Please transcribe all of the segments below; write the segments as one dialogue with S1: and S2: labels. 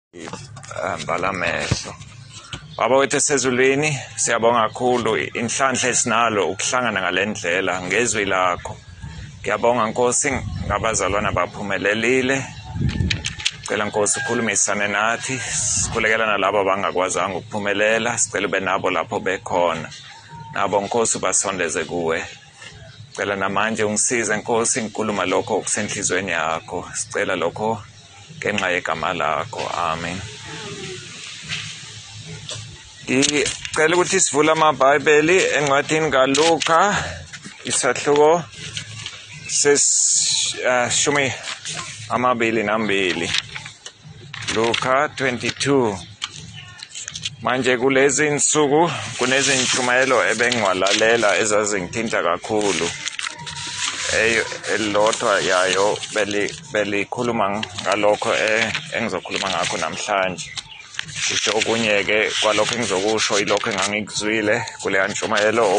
S1: Balamehlo. Baba wethu esezulwini, siyabonga kakhulu inhlanhla esinalo ukuhlangana ngalendlela ngezwi lakho. Ngiyabonga Nkosi ngabazalwana baphumelelile. Cela Nkosi ukhulumisane nathi, sikhulekela nalabo abangakwazanga ukuphumelela, sicela ube nabo lapho bekhona. Nabo Nkosi basondeze kuwe. Cela namanje ungisize Nkosi ngikhuluma lokho okusenhlizweni yakho. Sicela lokho ngenxa yegama lakho. Amen. Ngicela ukuthi sivule amabhayibheli encwadini kaLuka isahluko seshumi amabili nambili. Luka 22. Manje kulezi insuku kunezintshumayelo ebengwalalela ezazingithinta kakhulu. Elilodwa yayo belikhuluma ngalokho engizokhuluma ngakho namhlanje. Kusho okunye-ke kwalokho engizokusho ilokho engangikuzwile kuleya ntshumayelo,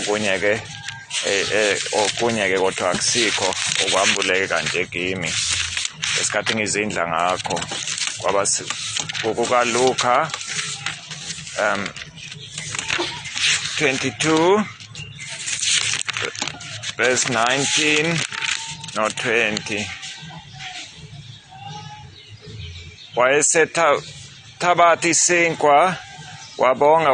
S1: okunye-ke kodwa akusikho okwambuleka nje kimi esikhathi ngizindla ngakho. Kwaba kukaLuka 22 verse 19 no 20. Wayesethabatha isinkwa wabonga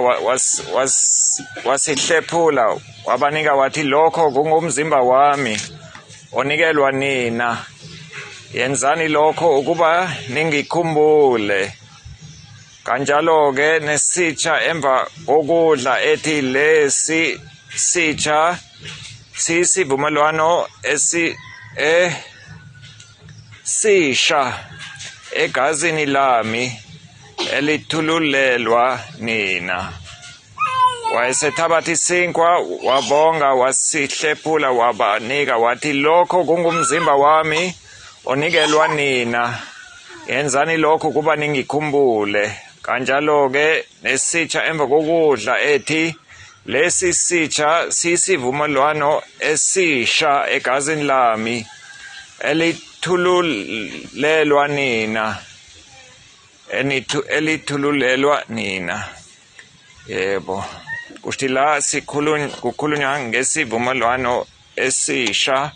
S1: wasihlephula wabanika wathi, lokho kungumzimba wami onikelwa nina, yenzani lokho ukuba ningikhumbule. Kanjalo-ke nesitsha emva kokudla ethi, lesi sitsha siyisivumelwano esisha egazini lami elithululelwa nina. Wayesethabatha isinkwa wabonga wasihlephula wabanika wathi, lokho kungumzimba wami onikelwa nina, yenzani lokho kuba ningikhumbule. Kanjalo-ke nesitsha emva kokudla ethi, lesi sitsha siyisivumelwano esisha egazini lami elithululelwa nina. Elithululelwa nina. Yebo. Kuthi la kukhulunywa ngesivumelwano esisha.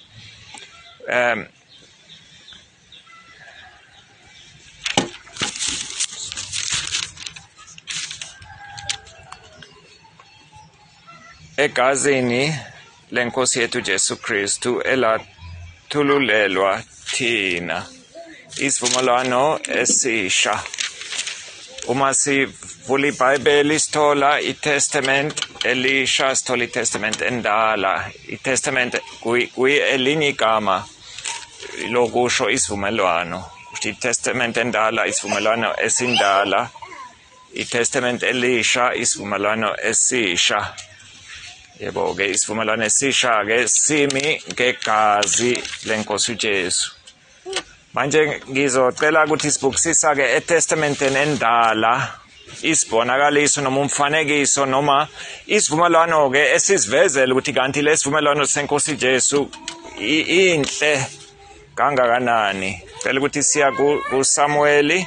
S1: Egazini lenkosi yethu Jesu Kristu elathululelwa thina. Isivumelwano esisha. Uma sivula iBhayibheli sithola iTestament elisha, sithola iTestament endala. iTestament elinye igama lokusho isivumelwano. Kuthi iTestament endala isivumelwano esindala, iTestament elisha isivumelwano esisha. Yebo-ke isivumelwano esisha-ke simi ngegazi lenkosi uJesu. Manje ngizocela ukuthi sibukisisa-ke eTestamenteni endala isibonakaliso noma umfanekiso noma isivumelwano-ke esisivezela ukuthi kanti lesivumelwano senkosi Jesu inhle kangakanani. Cela ukuthi siya kuSamueli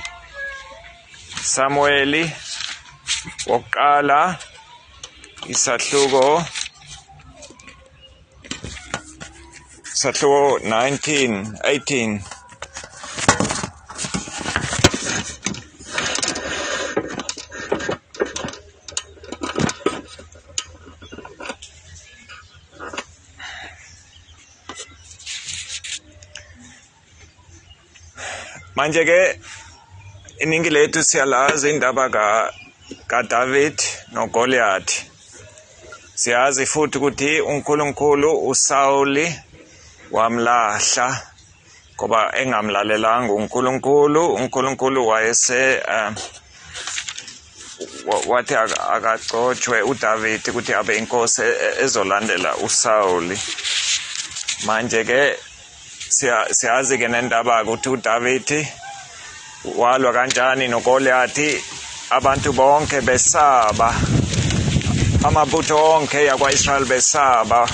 S1: wokuqala isahluko 18. Manje-ke iningi lethu siyalazi indaba kaDavid noGoliath. Siyazi futhi ukuthi uNkulunkulu uSawuli wamlahla ngoba engamlalelanga uNkulunkulu wathi akagcotshwe uDavid ukuthi abe inkosi ezolandela uSawuli. Manje-ke siyazi-ke nendaba ukuthi uDavid walwa kanjani noGoliath, abantu bonke besaba, amabutho onke yakwa-Israyeli besaba,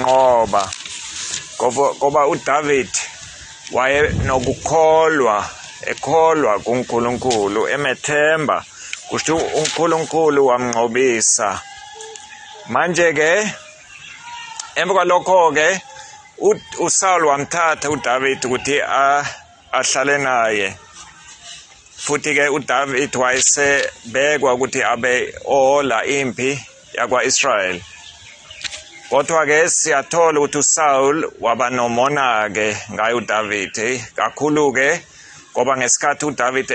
S1: wamnqoba. Ngoba uDavid wayenokukholwa ekholwa kuNkulunkulu emethemba kusho uNkulunkulu wamnqobisa. Manje ke emva kwalokho ke uSaul wamthatha uDavid ukuthi ahlale naye. Futhi ke uDavid wayesebekwa ukuthi abe ohola impi yakwa-Israyeli. Kodwa ke siyathola ukuthi uSaul waba nomona ke ngaye uDavid kakhulu ke ngoba ngesikhathi uDavid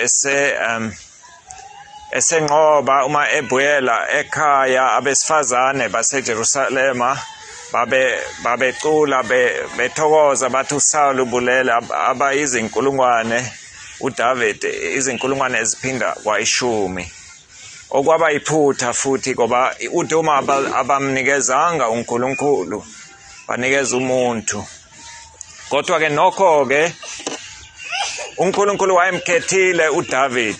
S1: esenqoba uma ebuyela ekhaya abesifazane baseJerusalema babecula bethokoza bathi uSaul ubulela abayizinkulungwane uDavid izinkulungwane eziphinda kwa10. Okwaba iphutha futhi ngoba uthi uma abamnikezanga uNkulunkulu banikeza umuntu. Kodwa ke nokho ke uNkulunkulu wayemkhethile uDavid.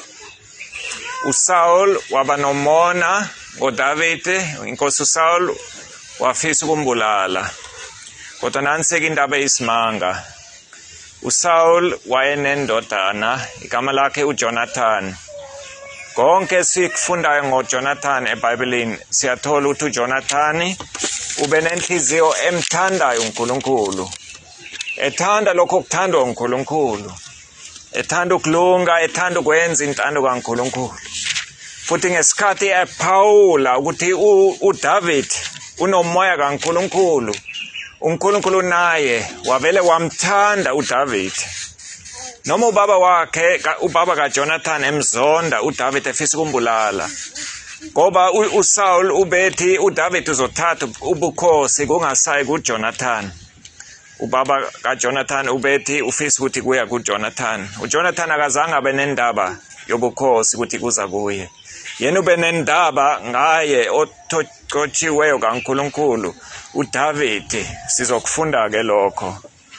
S1: uSaul waba nomona ngoDavid, inkosi uSaul wafisa ukumbulala. Kodwa nansi-ke indaba eyisimanga. uSaul wayenendodana igama lakhe uJonathan. Konke sikufundayo ngoJonathan eBhayibhelini siyathola ukuthi uJonathan ube nenhliziyo emthandayo uNkulunkulu. Ethanda lokho okuthandwa uNkulunkulu. Ethanda ukulunga, ethanda ukwenza intando kaNkulunkulu. Futhi ngesikhathi ephawula ukuthi uDavid unomoya kaNkulunkulu, uNkulunkulu naye wavele wamthanda uDavid. Noma ubaba kaJonathan emzonda uDavid efisa ukumbulala. Ngoba uSaul ubethi uDavid uzothatha ubukhosi kungasayi kuJonathan. Ubaba kaJonathan ubethi ufisa ukuthi kuya kuJonathan. uJonathan akazange abe nendaba yobukhosi ukuthi kuza kuye. Yena ube nendaba ngaye othotshiweyo kaNkulunkulu uDavid. Sizokufunda ke lokho.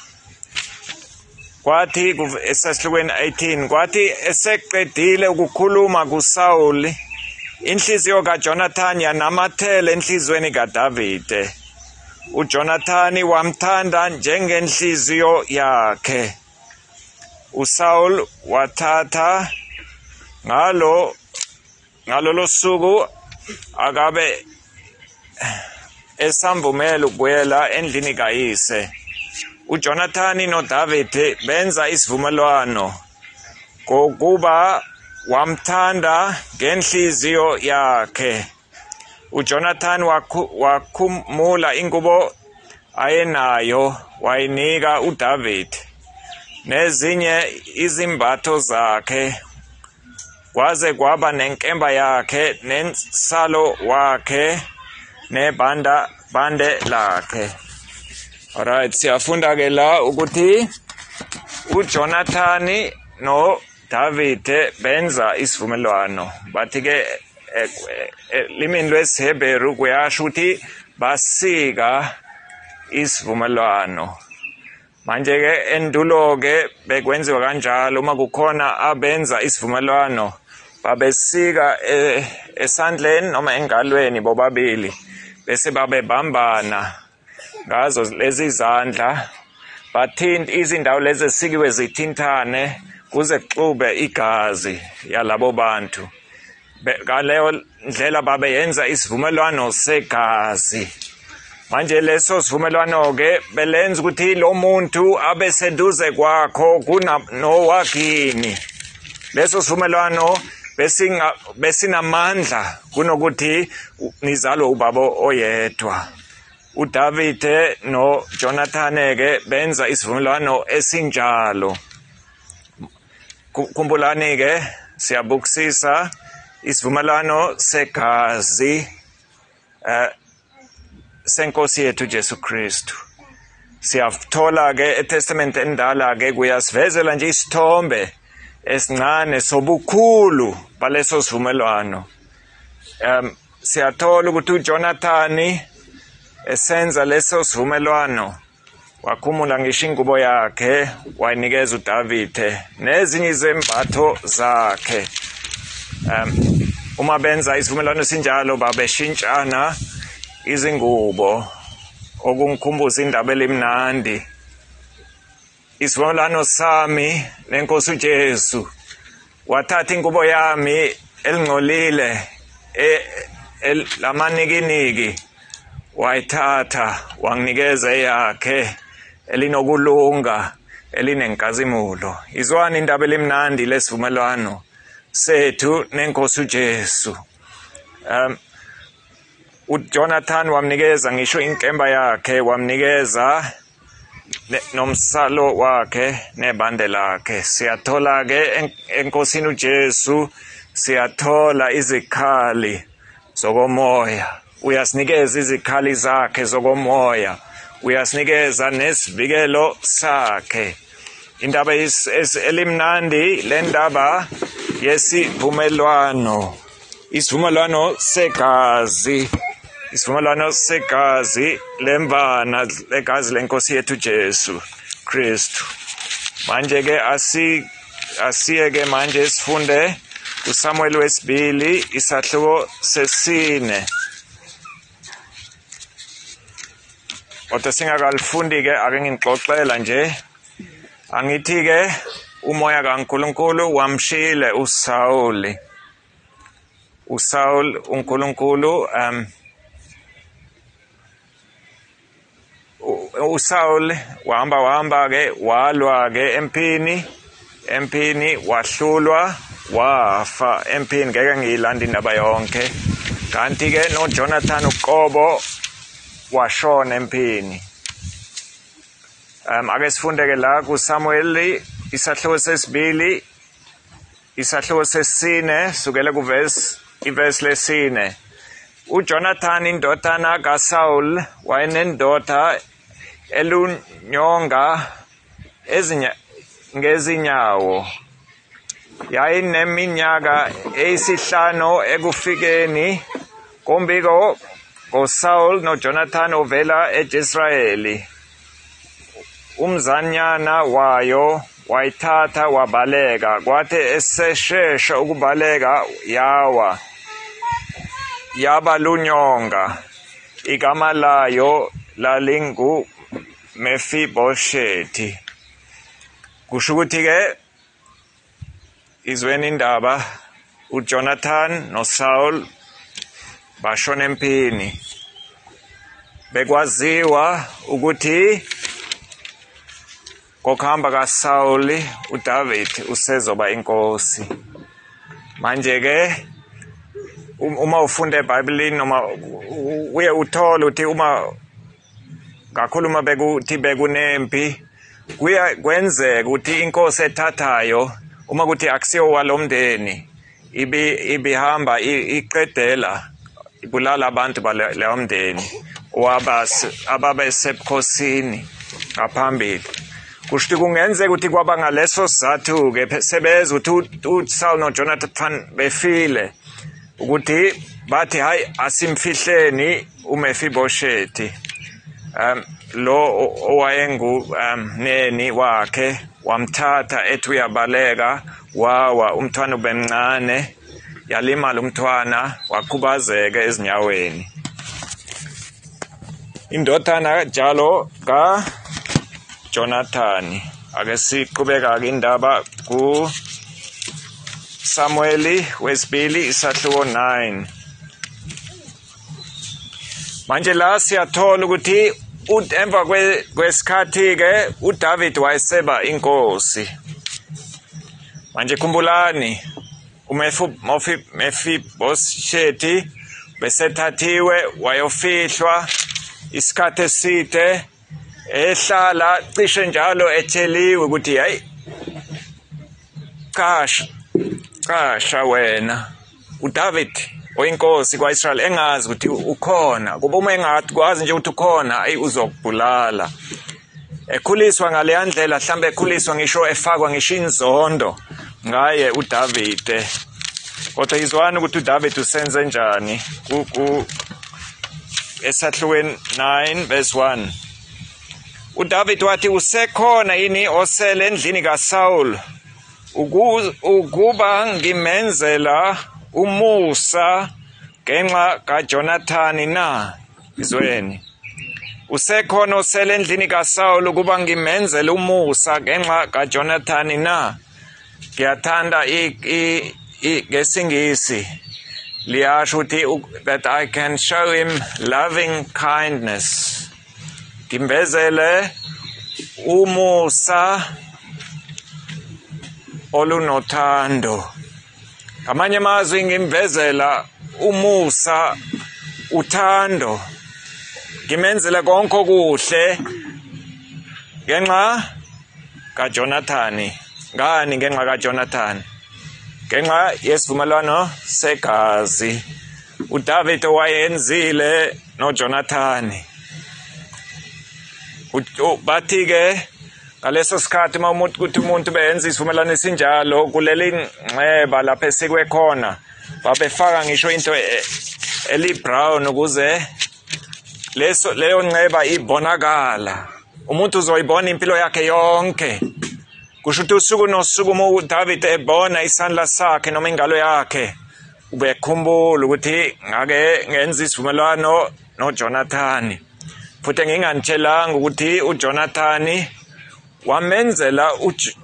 S1: Kwathi esahlukweni 18 kwathi eseqedile ukukhuluma kuSaul, inhliziyo kaJonathan yanamathela enhlizweni kaDavid. uJonathan wamthanda njengenhliziyo yakhe. uSaul wathatha ngalolo suku akabe esamvumela ukubuyela endlini kayise. uJonathan noDavid benza isivumelwano ngokuba wamthanda ngenhliziyo yakhe. uJonathan wakhumula ingubo ayenayo wayinika uDavid nezinye izimbatho zakhe, kwaze kwaba nenkemba yakhe nensalo wakhe nebande lakhe. Alright, siyafunda ke la ukuthi uJonathan noDavid benza isivumelwano. Bathi ke limini lwesiHebheru kuyasho ukuthi basika isivumelwano. Manje ke endulo ke bekwenziwa kanjalo uma kukhona abenza isivumelwano babesika esandleni noma engalweni bobabili bese babebambana ngazo lezi izandla, bathinta izindawo lezi esikiwe zithintane kuze kuxube igazi yalabo bantu. Ngaleyo ndlela babeyenza isivumelwano segazi. Manje leso sivumelwano ke belenza ukuthi lo muntu abe seduze kwakho kunowakini. Leso sivumelwano besinamandla kunokuthi nizalwe ubaba oyedwa. uDavid noJonathan ke benza isivumelwano esinjalo. Kumbulani ke siyabukisisa isivumelwano segazi senkosi yethu Jesu Kristu. Siyathola ke eTestament endala ke kuyasivezela nje isithombe esincane sobukhulu baleso sivumelwano. Siyathola ukuthi uJonathan esenza leso sivumelwano wakhumula ngisho ingubo yakhe wayinikeza uDavid nezinye izembatho zakhe. Uma benza isivumelwano sinjalo babeshintshana izingubo okungikhumbuza indaba elimnandi isivumelwano sami nenkosi uJesu. Wathatha inkubo yami elingcolile lamanikiniki wayithatha wanginikeza yakhe elinokulunga elinenkazimulo. Izwani indaba elimnandi lesivumelwano sethu nenkosi uJesu. uJonathan wamnikeza ngisho inkemba yakhe, wamnikeza nomsalo wakhe nebande lakhe. Siyathola ke enkosini uJesu siyathola izikhali zokomoya. Uyasinikeza izikhali zakhe zokomoya, uyasinikeza nesivikelo sakhe. Indaba elimnandi lendaba yesivumelwano, isivumelwano segazi, isivumelwano segazi lembana, legazi lenkosi yethu Jesu Kristu. Manje ke asiyeke manje sifunde kuSamuel wesibili isahluko sesine. Kodwa singakalifundi ke ake ngixoxela nje. Angithi ke umoya kaNkulunkulu wamshile uSaul. uNkulunkulu uSaul wahamba ke walwa ke empini wahlulwa wafa empini. Ngeke ngiyilanda indaba yonke. Kanti ke noJonathan uqobo washona empini. Ake sifunde ke la kuSamuel isahluko sesibili isahluko sesine sukela ivesi lesine. uJonathan indodana kaSaul wayenendoda elunyonga ngezinyawo. Yayineminyaka eyisihlanu ekufikeni kombiko ngoSaul noJonathan ovela eJisrayeli. Umzanyana wayo wayithatha wabaleka, kwathi eseshesha ukubaleka yaba lunyonga. Igama layo lalingu Mefiboshethi. Kusho ukuthi ke izweni indaba uJonathan noSaul bashona empini. Bekwaziwa ukuthi kokuhamba kaSaul uDavid usezoba inkosi. Manje ke uma ufunda eBhayibhelini noma uye uthola ukuthi uma kakhuluma bekuthi bekunempi, kwenzeka ukuthi inkosi ethathayo uma kuthi akusiyo walomndeni ibihamba iqedela ibulala abantu baleyo mndeni ababesebukhosini ngaphambili. Kusho kungenzeka ukuthi kwaba ngaleso sizathu ke sebeza ukuthi uSaul noJonathan befile ukuthi bathi hayi asimfihleni uMefiboshethi, lo owayengu neni wakhe, wamthatha ethi uyabaleka wawa. Umntwana ubemncane, yalimala umntwana wakhubazeka ezinyaweni. Indodana njalo kaJonathan. Ake siqhubeka ke indaba kuSamuel wesibili isahluko 9. Manje la siyathola ukuthi emva kwesikhathi ke uDavid wayeseba inkosi. Manje khumbulani uMefiboshethi besethathiwe wayofihlwa isikhathi eside, ehlala cishe njalo etheliwe ukuthi hayi qasha wena uDavid oyinkosi kwaIsrael, engazi ukuthi ukhona. Kuba uma engakwazi nje ukuthi ukhona ayi uzokubulala. Ekhuliswa ngale ndlela, mhlambe ekhuliswa ngisho efakwa ngisho inzondo ngaye uDavid. Kodwa izwana ukuthi uDavid usenze njani esahlukweni 9 verse 1. uDavid wathi, usekhona yini osele endlini kaSaul ukuba ngimenzela umusa ngenxa kaJonathan na? Izweni. Usekhona osele endlini kaSawuli ukuba ngimenzele umusa ngenxa kaJonathani na? Ngiyathanda ngesingisi liyasho ukuthi that I can show him loving kindness. Ngimvezele umusa olunothando. Ngamanye amazwi ngimvezela umusa uthando. Ngimenzele konke okuhle ngenxa kaJonathani. Ngani ngenxa kaJonathani? Ngenxa yesivumelwano segazi uDavid wayenzile noJonathani. Bathi-ke ngaleso sikhathi ukuthi umuntu benza isivumelwano esinjalo kuleli nxeba lapho esikwe khona babefaka ngisho into eli-brown ukuze leyo nxeba ibonakala. Umuntu uzoyibona impilo yakhe yonke. Kusho ukuthi usuku nosuku uma uDavid ebona isandla sakhe noma ingalo yakhe ubekhumbula ukuthi ngake ngenza isivumelwano noJonathani. Futhi nginganitshelanga ukuthi uJonathani wamenzela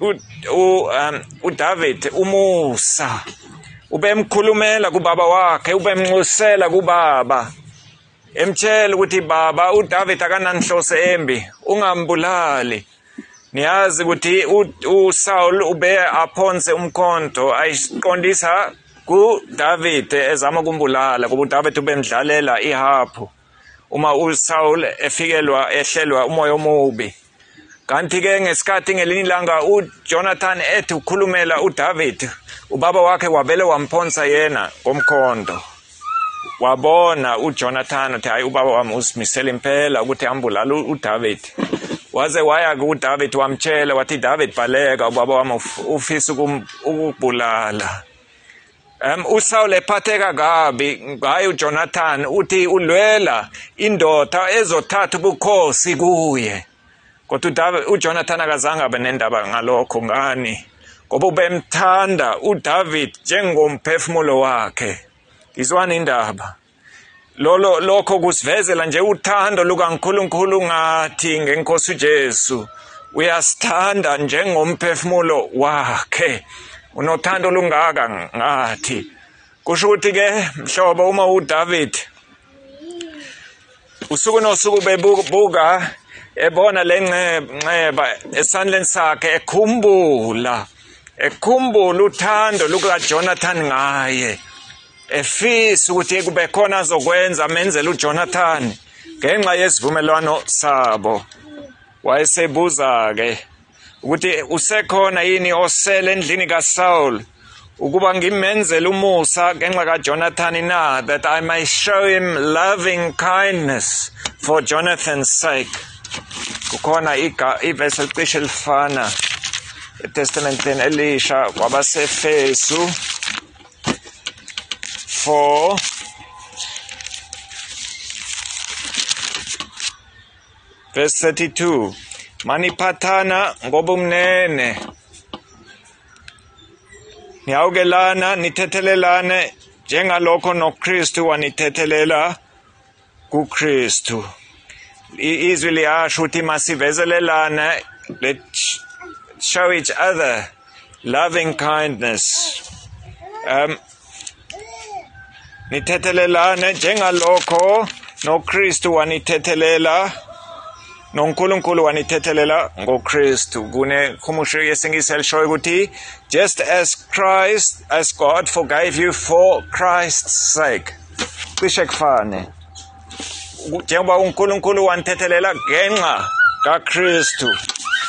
S1: uDavid umusa. Ubemkhulumela kubaba wakhe, ubemnxusela kubaba. Emtshela ukuthi baba uDavid akananhloso embi, ungambulali. Niyazi ukuthi uSaul ube aphonse umkhonto ayiqondisa kuDavid ezama ukumbulala kuba uDavid ubemdlalela ihaphu. Uma uSaul ehlelwa umoya omubi. Kanti-ke ngesikhathi ngelinye ilanga uJonathani ethi ukhulumela uDavid, ubaba wakhe wavele wamphonsa yena ngomkhonto. Wabona uJonathani ukuthi hayi ubaba wami usimisele impela ukuthi ambulala uDavid. Waze waya kuDavid wamtshela wathi David baleka ubaba wami ufisa ukubulala. uSaul ephatheka kabi ngaye uJonathani uthi ulwela indoda ezothatha ubukhosi kuye. Kodwa uJonathani akazange abe nendaba ngalokho. Ngani? Ngoba ubemthanda uDavid njengomphefumulo wakhe. Izwana indaba. Lokho kusivezela nje uthando lukaNkulunkulu ngathi ngeNkosi uJesu. Uyasithanda njengomphefumulo wakhe. Unothando lungaka ngathi. Kusho ukuthi-ke mhlobo uma uDavid usuku nosuku bebuka ebona le nxeba esandleni sakhe ekhumbula uthando lukaJonathani ngaye. Efisa ukuthi kube khona azokwenza amenzele uJonathani ngenxa yesivumelwano sabo. Wayesebuza-ke ukuthi usekhona yini osele endlini kaSaul ukuba ngimenzele umusa ngenxa kaJonathani na, that I may show him loving kindness for Jonathan's sake. Kukhona ivesi elicishe elifana eTestamenteni Elisha kwabaseFesu 4 verse 32. Maniphathana ngobumnene, niyawukelana nithethelelane njengalokho noKristu wanithethelela kuKristu. Izwi liyasho ukuthi masivezelelane, let's show each other loving kindness. Nithethelelane njengalokho noKristu wanithethelela noNkulunkulu wanithethelela ngoKristu. Kunehumusho yesingisi elishoyo ukuthi just as God forgave you for Christ's sake. Cishe kufane. Njengoba uNkulunkulu wanithethelela ngenxa kaKristu.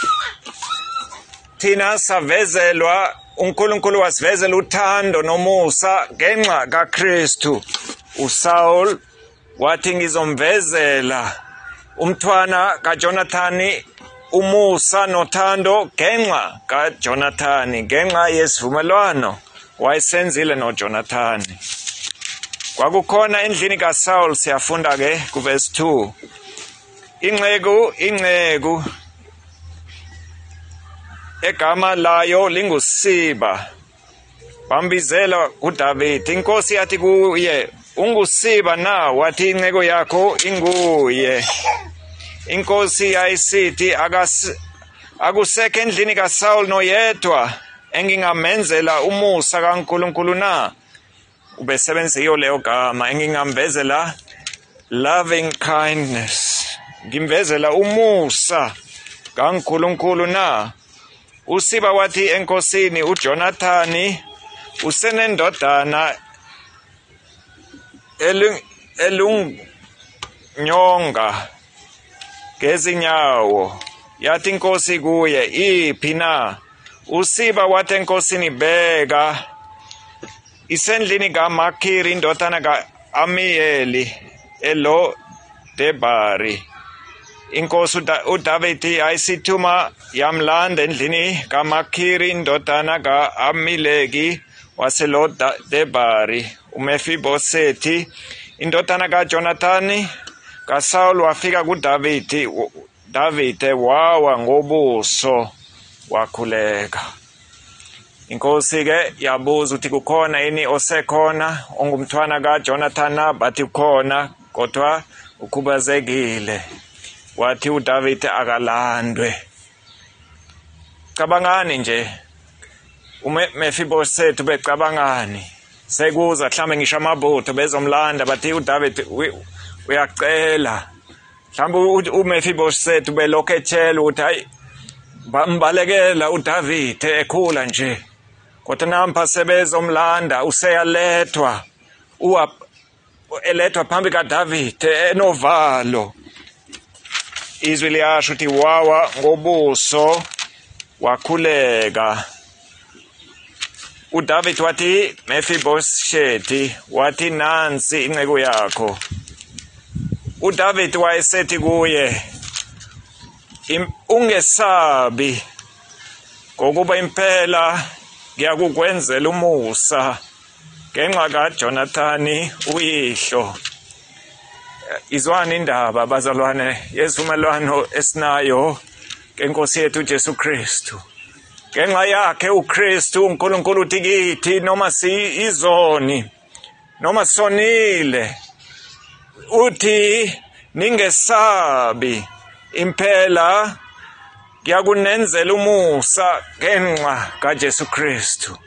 S1: Thina savezelwa, uNkulunkulu wasivezela uthando nomusa ngenxa kaKristu. uSaul wathi ngizomvezela umthwana kaJonathani umusa nothando ngenxa kaJonathani, ngenxa yesivumelwano wayesenzile noJonathani. Kwakukhona endlini kaSaul, siyafunda-ke kuverse 2. Inceku egama layo linguSiba bambizela kuDavid. Inkosi yathi kuye, unguSiba na? Wathi inceku yakho inguye. inkosi yayisithi akusekho endlini kaSaul noyedwa engingamenzela umusa kaNkulunkulu na. Ubesebenzisa iyo leyo gama, engingamvezela loving kindness, ngimvezela umusa kaNkulunkulu na. Usiba wathi enkosini, uJonathani usenendodana elungnyonga ngezinyawo. Yathi inkosi kuye, iphi na? Usiba wathi enkosini, bheka, isendlini kaMakhiri indodana ka-Amiyeli eLo-Debari. Inkosi uDavidi ayisithuma yamlanda endlini kaMakhiri indodana ka-Amileki waseLo-Debari. uMefibosethi indodana kaJonathani kaSawuli wafika kuDavide. Davide wawa ngobuso wakhuleka. Inkosi ke yabuza ukuthi kukhona yini osekhona ongumthwana kaJonathani, bathi ukhona kodwa ukhubazekile. Wathi uDavide akalandwe. Cabangani nje uMefibosethi becabangani, sekuza mhlambe ngisho amabutho bezomlanda, bathi uDavide uyacela. Mhlawumbe uMefibosethi belokhu etshela ukuthi hayi bambalekela uDavide ekhula nje, kodwa nampa sebezomlanda useyalethwa, elethwa phambi kaDavide enovalo. Izwi liyasho ukuthi wawa ngobuso wakhuleka. uDavide wathi, Mefibosethi, wathi nansi inceku yakho. uDavide wayesethi kuye, ungesabi, ngokuba impela ngiyakukwenzela umusa ngenxa kaJonathani uyihlo. Izwani indaba bazalwane yesivumelwano esinayo ngenkosi yethu uJesu Kristu. Ngenxa yakhe uKristu uNkulunkulu uthi kithi noma siyizoni noma sonile, uthi ningesabi, impela ngiyakunenzela umusa ngenxa kaJesu Kristu.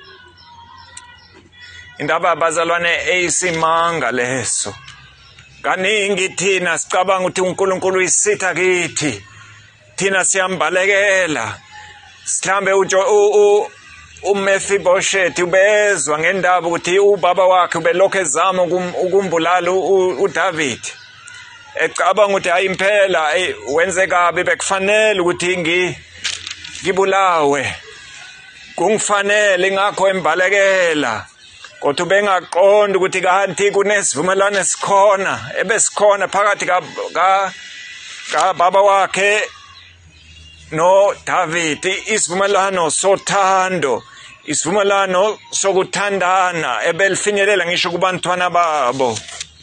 S1: Indaba bazalwane eyisimanga leso. Kaningi thina sicabanga ukuthi uNkulunkulu uyisitha kithi, thina siyambalekela. Mhlambe uMefibosethi ubezwa ngendaba ukuthi ubaba wakhe ubelokhu ezama ukumbulala uDavide, ecabanga ukuthi hayi impela wenze kabi, bekufanele ukuthi ngibulawe, kungifanele ingakho embalekela. Kodwa bengaqonda ukuthi kanti kunesivumelwano esikhona ebesikhona phakathi kababa wakhe noDavide, isivumelwano sothando, isivumelwano sokuthandana ebelifinyelela ngisho kubantwana babo.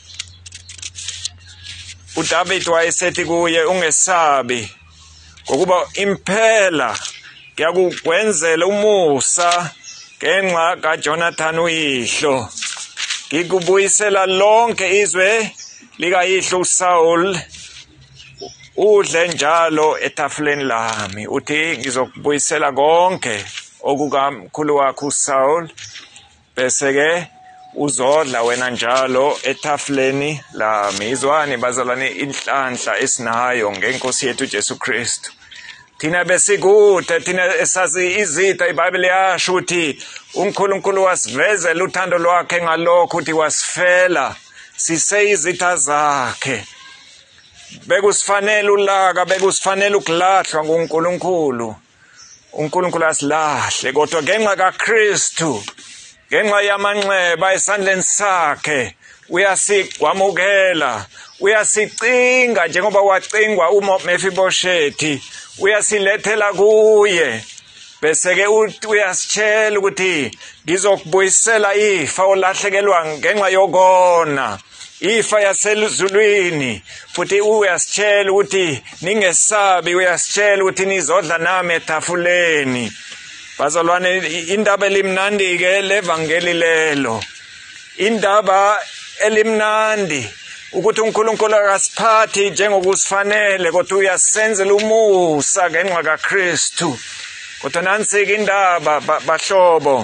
S1: uDavide wayesethi kuye, ungesabi, ngokuba impela ngiyakukwenzela umusa ngenxa kaJonathani uyihlo. Ngikubuyisela lonke izwe likayihlo uSaul, udle njalo etafuleni lami. Uthi ngizokubuyisela konke okukamkhulu wakho uSaul, bese ke uzodla wena njalo etafuleni lami. Izwani bazalwane inhlanhla esinayo ngenkosi yethu uJesu Kristu. Thina besikude, thina esazi izitha, iBhayibheli yasho ukuthi uNkulunkulu wasivezela uthando lwakhe ngalokho ukuthi wasifela siseyizitha zakhe. Bekusifanele ulaka, bekusifanele ukulahlwa nguNkulunkulu. uNkulunkulu asilahle, kodwa ngenxa kaKristu, ngenxa yamanxeba esandleni sakhe, uyasikwamukela, uyasicinga njengoba wacingwa uMefibosethi, uyasilethela kuye. Bese ke uyasitshela ukuthi ngizokubuyisela ifa olahlekelwa ngenxa yokona, ifa yaseluzulwini. Futhi uyasitshela ukuthi ningesabi, uyasitshela ukuthi nizodla nami etafuleni. Bazalwane, indaba elimnandi ke levangeli lelo, indaba elimnandi ukuthi uNkulunkulu akasiphathi njengokusifanele kodwa uyasenzela umusa ngenxa kaKristu. Kodwa nansike indaba bahlobo.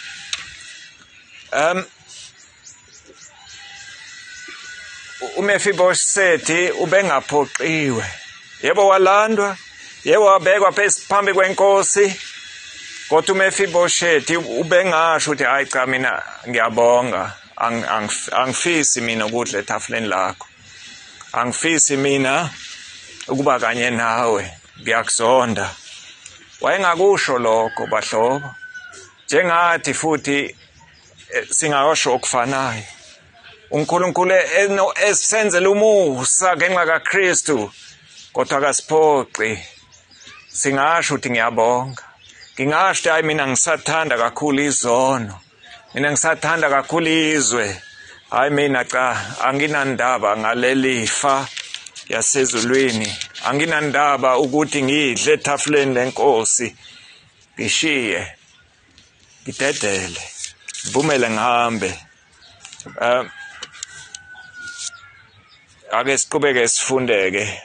S1: uMefiboshethi ubengaphoqiwe. Yebo walandwa, yebo wabekwa phambi kwenkosi. Kodwa uMefiboshethi ubengasho ukuthi hayi cha mina ngiyabonga, angifisi mina ukudla etafuleni lakho. Angifisi mina ukuba kanye nawe, ngiyakuzonda. Wayengakusho lokho bahlobo. Njengathi futhi singayosho okufanayo. uNkulunkulu esenzela umusa ngenxa kaKristu kodwa akasiphoqi. Singasho ukuthi ngiyabonga. Ngingasho hayi mina ngisathanda kakhulu izono. Mina ngisathanda kakhulu izwe. Hayi mina cha anginandaba ngalelifa yasezulwini. Anginandaba ukuthi ngidle etafuleni lenkosi. Ngishiye. Ngidedele. Vumele ngihambe. Ake siqhubeke sifundeke.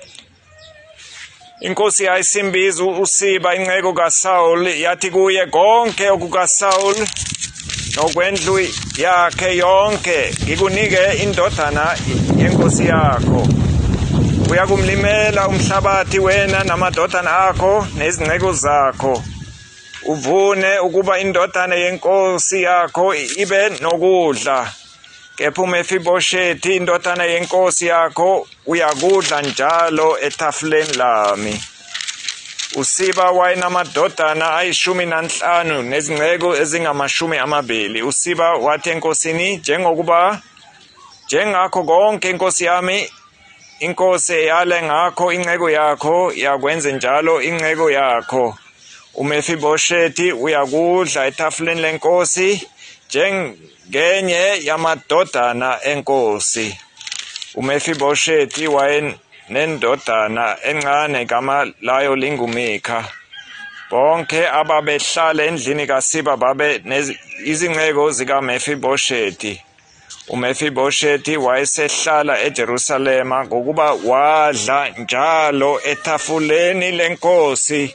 S1: Inkosi yayisimbiza uSiba inceku kaSaul yathi kuye konke okukaSaul nokwendlu yakhe yonke ngikunike indodana yenkosi yakho. Uyakumlimela umhlabathi wena namadodana akho nezinceku zakho. Uvune ukuba indodana yenkosi yakho ibe nokudla. Kepha uMefiboshethi indodana yenkosi yakho uyakudla njalo etafuleni lami. uSiba wayenamadodana ayi-15 nezinceku ezingama-20. uSiba wathi enkosini, njengakho konke inkosi yami, inkosi eyale ngakho inceku yakho, yakwenze njalo inceku yakho. uMefiboshethi uyakudla etafuleni lenkosi njengenye yamadodana enkosi. uMefiboshethi wayenendodana encane igama layo linguMikha. Bonke ababehlala endlini kaSiba babe izinceku zikaMefiboshethi. uMefiboshethi wayesehlala eJerusalema ngokuba wadla njalo etafuleni lenkosi.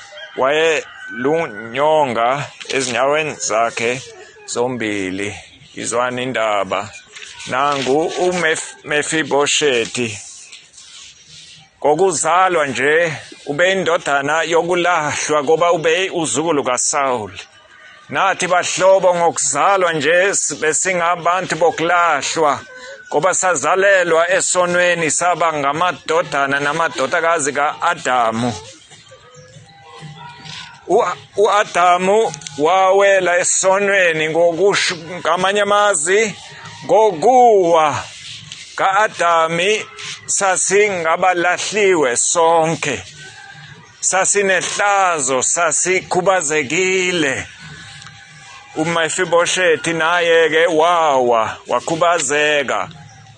S1: Wayelunyonga ezinyaweni zakhe zombili. Izwana indaba. Nangu uMefiboshethi. Kokuzalwa nje ube indodana yokulahlwa ngoba ube uzukulu kaSaul. Nathi bahlobo ngokuzalwa nje besingabantu bokulahlwa ngoba sazalelwa esonweni saba ngamadodana namadodakazi kaAdamu. uAdamu wawela esonweni ngamanye amazwi ngokuwa kaAdami sasingabalahliwe sonke. Sasinehlazo, sasikhubazekile. uMefiboshethi naye-ke wakhubazeka.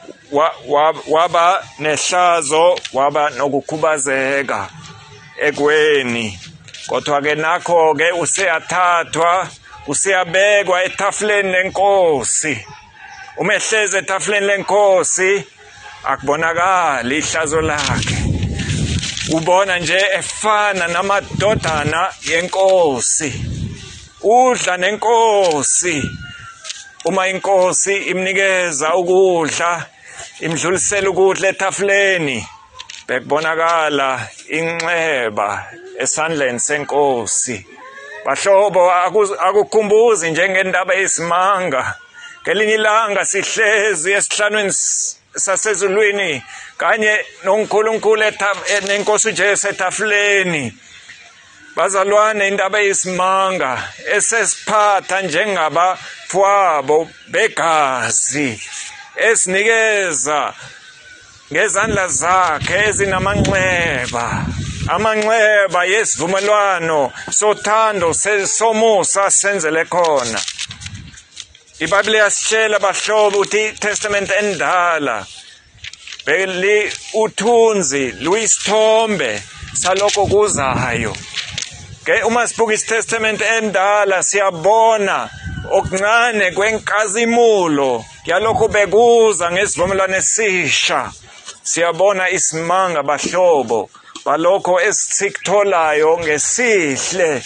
S1: Waba nehlazo, waba nokukhubazeka ekweni. Kodwa-ke nakho-ke useyathathwa, useyabekwa etafuleni lenkosi. Umehlezi etafuleni lenkosi akubonakali ihlazo lakhe. Ubona nje efana namadodana yenkosi. Udla nenkosi. Uma inkosi imnikeza ukudla, imdlulisela ukudla etafuleni, bekubonakala inxeba esandleni senkosi. Bahlobo akukhumbuzi njengendaba yesimanga. Ngelinye ilanga sihlezi esihlanweni sasezulwini kanye noNkulunkulu nenkosi uJesu etafuleni. Bazalwane, indaba yesimanga esesiphatha njengabafowabo begazi esinikeza ngezandla zakhe ezinamanxeba. Amanxeba yesivumelwano sothando somusa senzele khona. iBhayibheli yasitshela bahlobo ukuthi iTestament endala beli uthunzi luyisithombe salokho kuzayo. Uma sibuka iTestament endala siyabona okuncane kwenkazimulo yalokho bekuza ngesivumelwano esisha. Siyabona isimanga bahlobo balokho esikutholayo ngesihle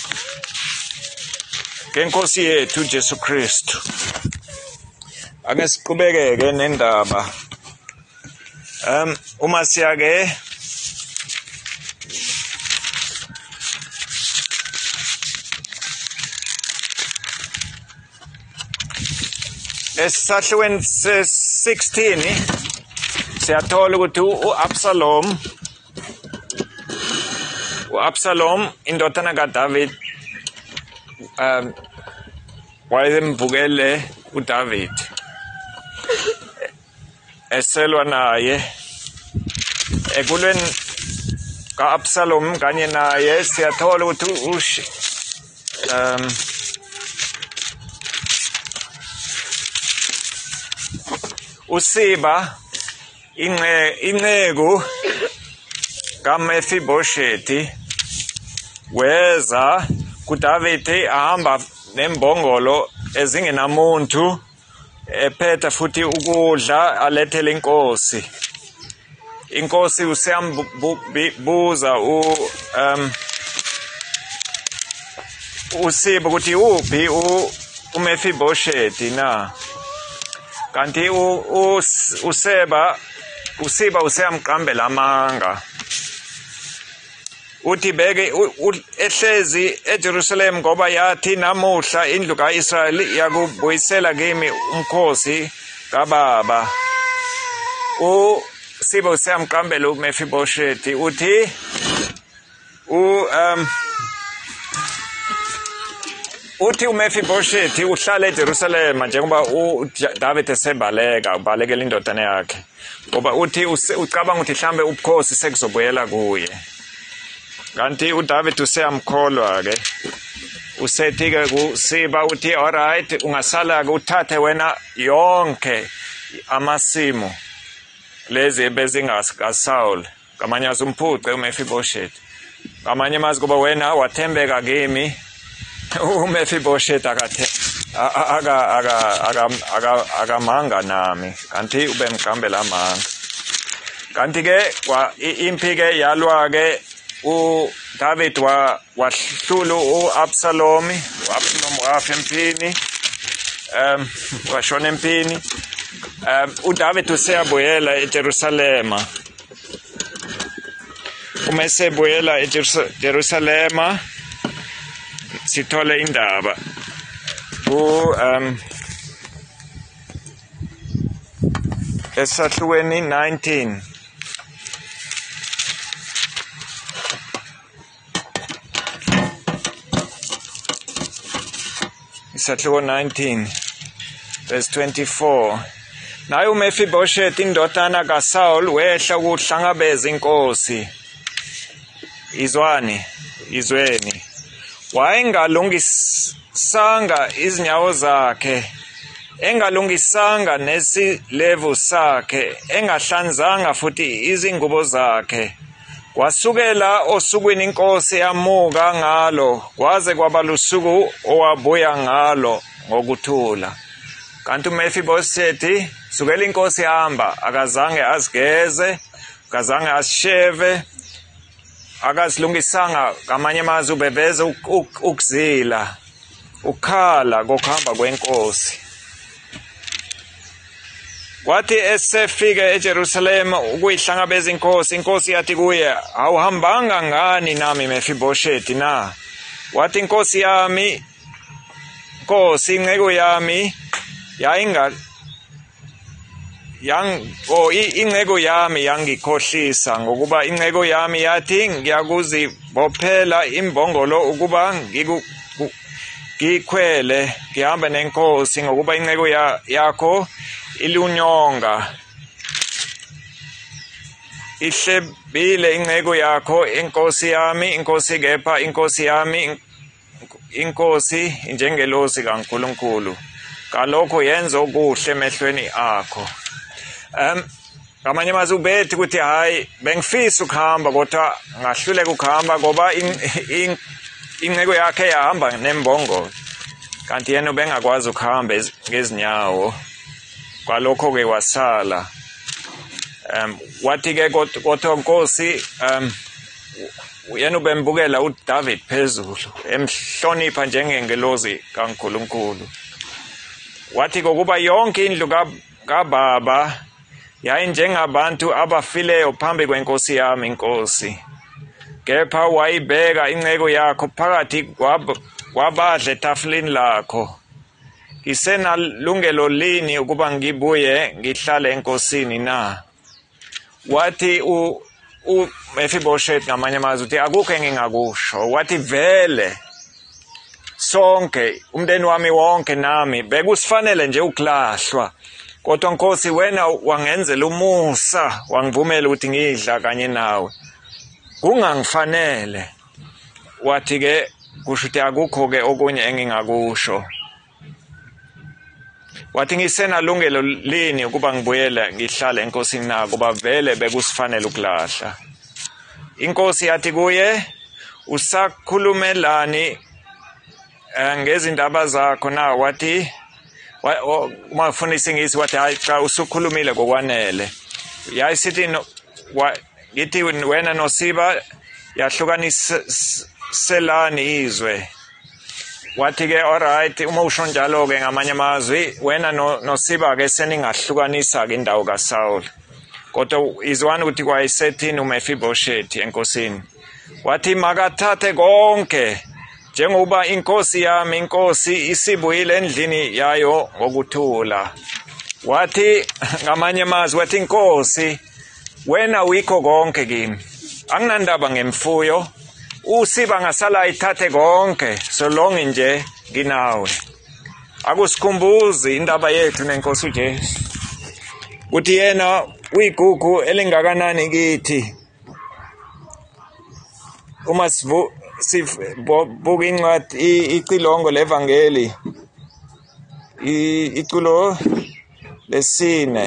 S1: ngenkosi yethu Jesu Kristu. Ake siqhubeke nendaba. Uma siyake esihlweni se-16 siyathola ukuthi u-Absalom indodana kaDavid wayemvukele uDavid eselwa naye ekulweni ka-Absalom kanye naye siyathola ukuthi uSiba inceku kaMefiboshethi weza kuDavid ahamba nembongolo ezingenamuntu ephethe futhi ukudla alethele inkosi. Inkosi useyambuza uSiba ukuthi uphi uMefiboshethi na. Kanti uSiba useyamqambela amanga. Uthi beke ehlezi eJerusalem ngoba yathi namuhla indlu kaIsrayeli yakubuyisela kimi umkhosi kababa. uSiba useyamqambela uMefiboshethi uthi uthi uMefiboshethi uhlala eJerusalem njengoba uDavid ubalekela indodana yakhe. Ngoba uthi ucabanga ukuthi mhlambe ubukhosi sekuzobuyela kuye. Kanti uDavid useyamkholwa ke. Usethi ke kuSiba uthi alright ungasala ke uthathe wena yonke amasimu lezi bezingaSaul. Ngamanye azumphuce uMefiboshethi. Ngamanye mazi kuba wena wathembeka kimi. uMefiboshethi akamanga nami kanti ubemqambela amanga. Kanti ke impi ke yalwa ke uDavid wahlula uAbsalom wafa empini washona empini. uDavid useyabuyela eJerusalema. Uma esebuyela eJerusalema sithole indaba esahlweni 19 isahluko 19 verse 24. Naye uMefiboshethi indodana kaSaul wehla ukuhlangabeza inkosi. Izweni wayengalungisanga izinyawo zakhe, engalungisanga nesilevu sakhe, engahlanzanga futhi izingubo zakhe. Kwasukela osukwini inkosi yamuka ngalo kwaze kwaba lusuku owabuya ngalo ngokuthula. Kanti uMefiboshethi sukela inkosi ihamba akazange azigeze, akazange azisheve, akazilungisanga. Ngamanye amazwi ubeveza ukuzila, ukukhala kokuhamba kwenkosi. Kwathi esefika eJerusalem ukuyihlangabeza inkosi yathi kuye, awuhambanga ngani nami Mefiboshethi na? Wathi inkosi, inceku yami inceku yami yangikhohlisa ngokuba inceku yami yathi ngiyakuzibophela imbongolo ukuba ngikhwele ngihambe nenkosi ngokuba inceku yakho ilunyonga. Ihlebile inceku yakho inkosi yami, inkosi kepha inkosi yami inkosi injengelosi kaNkulunkulu. Kalokho yenza okuhle emehlweni akho. Ngamanye amazwi ubethi ukuthi hayi bengifisa ukuhamba kodwa ngahluleka ukuhamba ngoba inceku yakhe yahamba nembongolo. kanti yena ubengakwazi ukuhamba ngezinyawo. Kwalokho-ke wasala. Wathi-ke kodwa Nkosi yena ubembukela uDavid phezulu, emhlonipha njengengelozi kaNkulunkulu. Wathi kokuba yonke indlu kababa yayinjengabantu abafileyo phambi kwenkosi yami inkosi. Kepha wayibeka inceko yakho phakathi kwabadla etafuleni lakho. Ngisenalungelo lini ukuba ngibuye ngihlale enkosini na? Wathi uMefiboshethi ngamanye amazwi uthi akukho engingakusho. Wathi vele sonke umndeni wami wonke nami bekusifanele nje ukulahlwa, kodwa Nkosi wena wangenzela umusa, wangivumela ukuthi ngidla kanye nawe, kungangifanele. Wathi-ke kusho ukuthi akukho-ke okunye engingakusho. Wathi ngisenalungelo lini ukuba ngibuyele ngihlale enkosini na, kuba vele bekusifanele ukulahla. Inkosi yathi kuye, usakhulumelani ngezindaba zakho na? Wathi uma ufuna isingisi wathi hayi cha usukhulumile kokwanele. Yayisithi ngithi wena noSiba yahlukaniselani izwe. Wathi-ke alright, uma usho njalo-ke ngamanye amazwi wena noSiba-ke seningahlukanisa-ke indawo kaSawuli. Kodwa izwani ukuthi kwayisethini uMefiboshethi enkosini. Wathi makathathe konke njengoba inkosi yami inkosi isibuyile endlini yayo ngokuthula. Wathi ngamanye amazwi wathi inkosi wena uyikho konke kimi, anginandaba ngemfuyo, uSiba ngasala ayithathe konke so long nje nginawe. Akusikhumbuzi indaba yethu nenkosi uJesu uthi yena uyigugu elingakanani kithi. Uma sibuka incwadi icilongo levangeli iculo lesine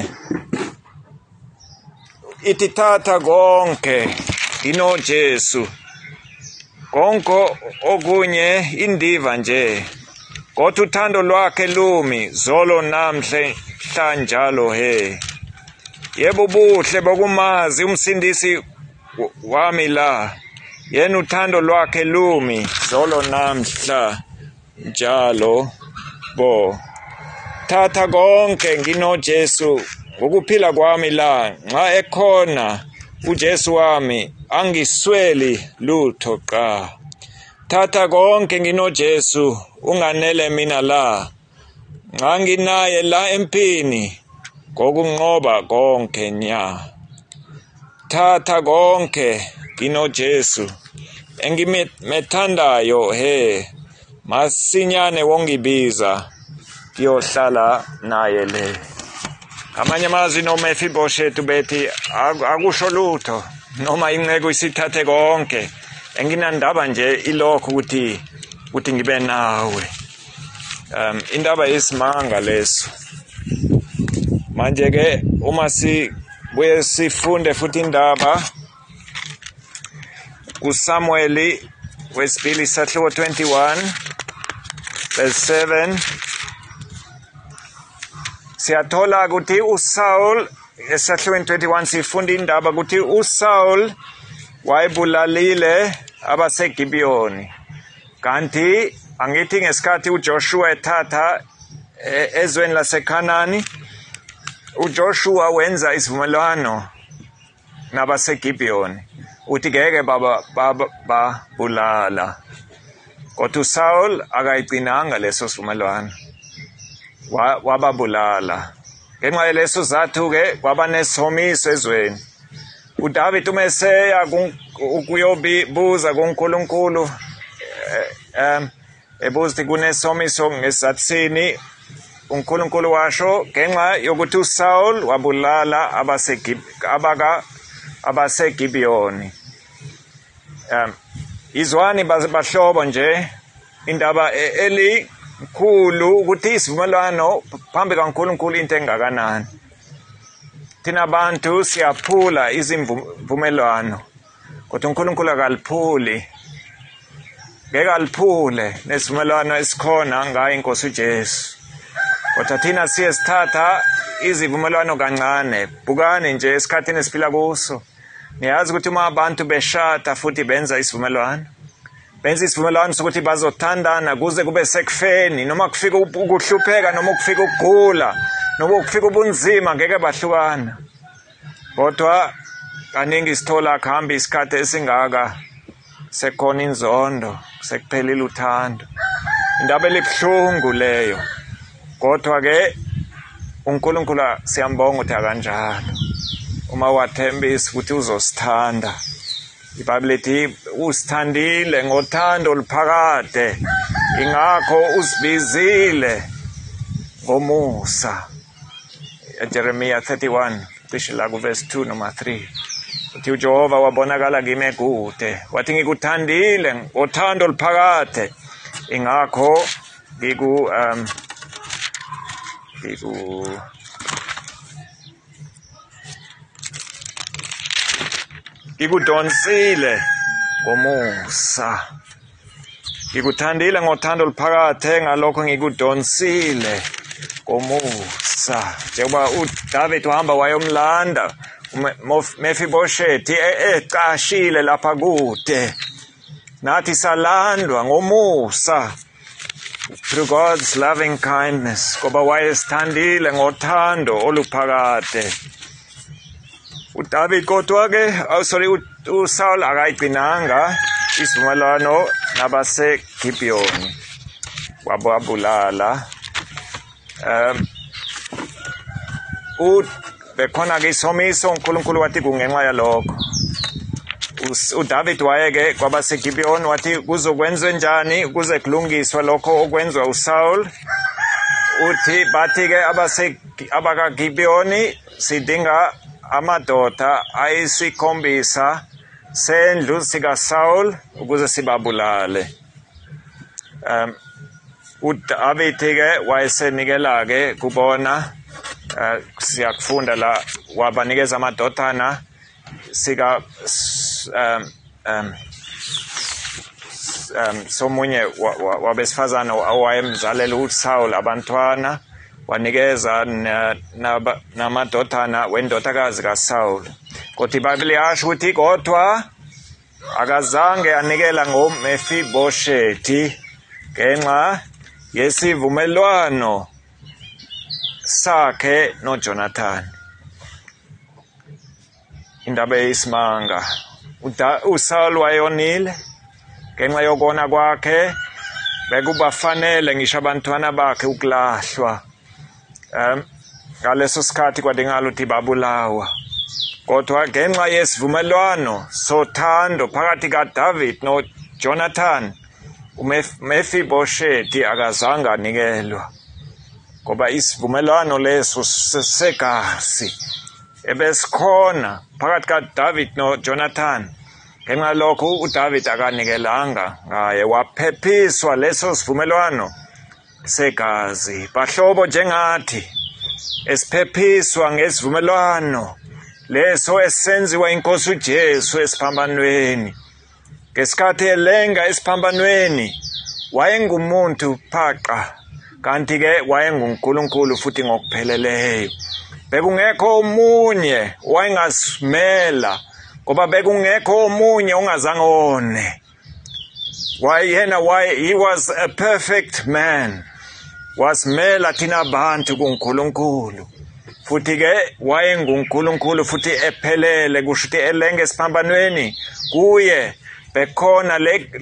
S1: ithi thatha konke ino Jesu, konke okunye indiva nje, kodwa uthando lwakhe lumi zolo namhle hlanjalo he. Yebo buhle bokumazi umsindisi wami la, yena uthando lwakhe lumi zolo namhla njalo bo. Thatha konke ngino Jesu, ukuphila kwami la, nxa ekhona uJesu wami angisweli lutho qa. Thatha konke ngino Jesu, unganele mina la, nxa nginaye la empini ngokunqoba konke nya. Thatha konke ngino Jesu engimethandayo he, masinyane wongibiza ngiyohlala naye le. Ngamanye amazwi noMefiboshethi bethi akusho lutho noma inceko isithathe konke, enginandaba nje ilokho ukuthi ngibe nawe. Indaba yesimanga leso. Manje-ke uma sibuye sifunde futhi indaba kuSamueli wesibili isahluko 21 verse 7, siyathola ukuthi uSaul esahlweni 21 sifunda indaba ukuthi uSaul wayebulalile abaseGibiyoni, kanti angithi ngesikhathi uJoshua ethatha ezweni laseKhanani uJoshua wenza isivumelwano nabaseGibiyoni uthi ngeke babulala, kodwa uSaul akayigcinanga leso sivumelwano, wababulala. Ngenxa yaleso zathu-ke kwaba nesomiso ezweni. uDavid umeseya ukuyobuza kuNkulunkulu ebuza ukuthi kunesomiso ngesathini, uNkulunkulu washo ngenxa yokuthi uSaul wabulala abaseGibiyoni. Izwani bahlobo nje indaba elikhulu ukuthi isivumelwano phambi kaNkulunkulu into engakanani. Thina abantu siyaphula izimvumelwano, kodwa uNkulunkulu akaliphuli. ngeke aliphule nesivumelwano esikhona ngayo inkosi uJesu. Kodwa thina siye sithatha izivumelwano kancane. Bukani nje esikhathini esiphila kuso. Niyazi ukuthi uma abantu beshada futhi benza isivumelwano. Benza isivumelwano sokuthi bazothandana kuze kube sekufeni noma kufika ukuhlupheka noma kufika ukugula noma kufika ubunzima ngeke bahlukana. Kodwa kaningi sithola akuhamba isikhathi esingaka sekhona inzondo, sekuphelile uthando. Indaba elibuhlungu leyo. Kodwa ke uNkulunkulu siyambonga ukuthi akanjalo. Uma wathembisa ukuthi uzosithanda. iBhayibheli lithi usithandile ngothando oluphakade. Ingakho usibizile ngomusa. Jeremiah 31 cishe la kuverse 2 noma 3. Uthi uJehova wabonakala kimi ekude. Wathi ngikuthandile ngothando oluphakade. Ingakho ngikudonsile ngomusa. Ngikuthandile ngothando oluphakade ngalokho ngikudonsile ngomusa. Njengoba uDavid wahamba wayomlanda Mefiboshethi ecashile lapha kude. Nathi salandwa ngomusa through God's loving kindness. Ngoba wayesithandile ngothando oluphakade. uDavid kodwa ke uSaul akayigcinanga isivumelwano nabaseGibiyoni. Wababulala. Bekhona ke isomiso uNkulunkulu wathi kungenxa yalokho. uDavid wayeke kwabaseGibiyoni wathi kuzokwenziwa njani ukuze kulungiswe lokho okwenziwa uSaul. Bathi ke abakaGibiyoni sidinga amadoda ayisikhombisa sendlu sikaSaul ukuze sibabulale. uDavid ke wayesenikela ke kubona siyakufunda la wabanikeza amadodana sika somunye wabesifazana owayemzalela uSaul abantwana wanikeza namadodana wendodakazi kaSaul. Kodwa iBhayibheli yasho ukuthi kodwa akazange anikela ngoMefiboshethi ngenxa yesivumelwano sakhe noJonathan. Indaba eyisimanga. uSaul wayonile ngenxa yokona kwakhe bekubafanele ngisho abantwana bakhe ukulahlwa. Ngaleso sikhathi kwadingala ukuthi babulawa. Kodwa ngenxa yesivumelwano sothando phakathi kaDavid noJonathan uMefiboshethi akazange anikelwa. Ngoba isivumelwano leso segazi ebesikhona phakathi kaDavid noJonathan. Ngenxa lokho uDavid akanikelanga ngaye waphephiswa leso sivumelwano segazi. Bahlobo njengathi esiphephiswa ngesivumelwano leso esenziwa inkosi uJesu esiphambanweni. Ngesikhathi elenga esiphambanweni wayengumuntu phaqa kanti ke wayenguNkulunkulu futhi ngokupheleleyo. Bekungekho omunye wayengasimela ngoba bekungekho omunye ongazange one. He was a perfect man. Wasimela thina abantu kuNkulunkulu. Futhi ke wayenguNkulunkulu futhi ephelele kusho ukuthi elenge esiphambanweni kuye bekhona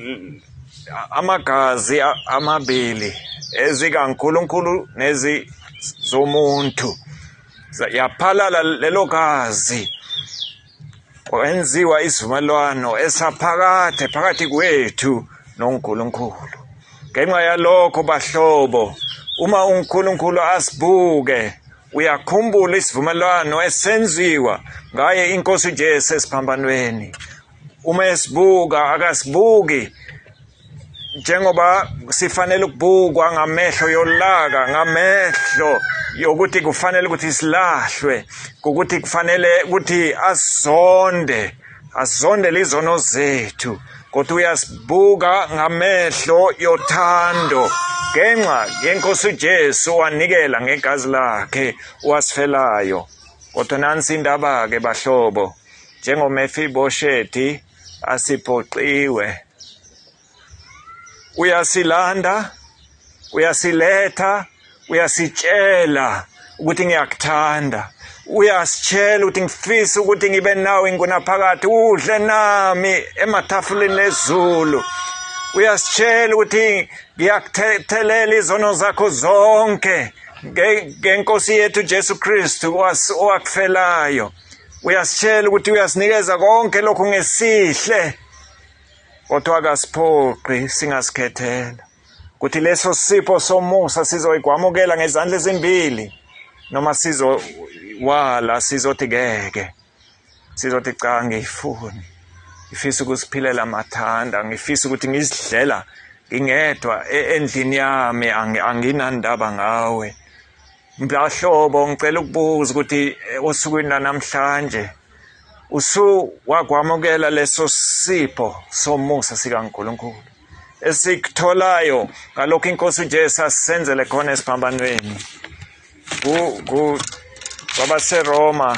S1: amagazi amabili ezikaNkulunkulu nezi zomuntu. Yaphalala lelo gazi kwenziwa isivumelwano esaphakade phakathi kwethu noNkulunkulu. Ngenxa yalokho bahlobo, uma uNkulunkulu asibuke uyakhumbula isivumelwano esenziwa ngaye inkosi uJesu esiphambanweni. Uma esibuka akasibuki njengoba sifanele ukubukwa ngamehlo yolaka, ngamehlo yokuthi kufanele ukuthi silahlwe, ukuthi kufanele ukuthi asonde lizono zethu. kodwa uyasibuka ngamehlo yothando ngenxa yenkosi uJesu wanikela ngegazi lakhe wasifelayo. Kodwa nansi indaba ke bahlobo, njengoMefiboshethi asiphoqiwe, uyasilanda, uyasiletha, uyasitshela ukuthi ngiyakuthanda, uyasitshela ukuthi ngifisa ukuthi ngibe nawe ingunaphakade udle nami emathafuleni ezulu, uyasitshela ukuthi ngiyakuthethelela izono zakho zonke ngenkosi yethu Jesu Kristu owakufelayo, uyasitshela ukuthi uyasinikeza konke lokhu ngesihle. Kodwa akasiphoqi singasikhethela ukuthi leso sipho somusa sizoyikwamukela ngezandla ezimbili, noma sizowala sizothi ngeke, sizothi cha ngiyifuni, ngifisa ukusiphilela amathanda, ngifisa ukuthi ngizidlela ngingedwa endlini yami, anginandaba ngawe. Mhlahlobo ngicela ukubuza ukuthi osukwini namhlanje wakwamukela leso sipho somusa sikaNkulunkulu esikutholayo ngalokho inkosi uJesu asenzele khona esiphambanweni. KwabaseRoma